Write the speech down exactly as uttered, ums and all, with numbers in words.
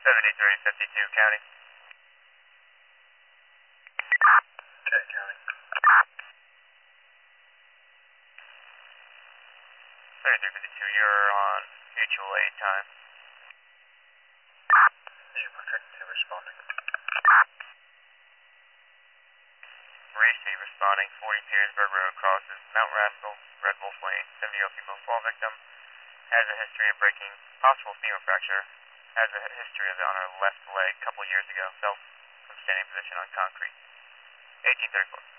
seventy-three fifty-two, county. Okay, county. seventy-three fifty-two, you're on mutual aid time. Zebra fifty-two responding. Receive responding, forty Petersburg Road crosses Mount Rascal, Red Wolf Lane, seventy-year-old female fall victim. Has a history of breaking, possible femur fracture. Has a history of it on her left leg a couple years ago. Fell from standing position on concrete. eighteen thirty-four.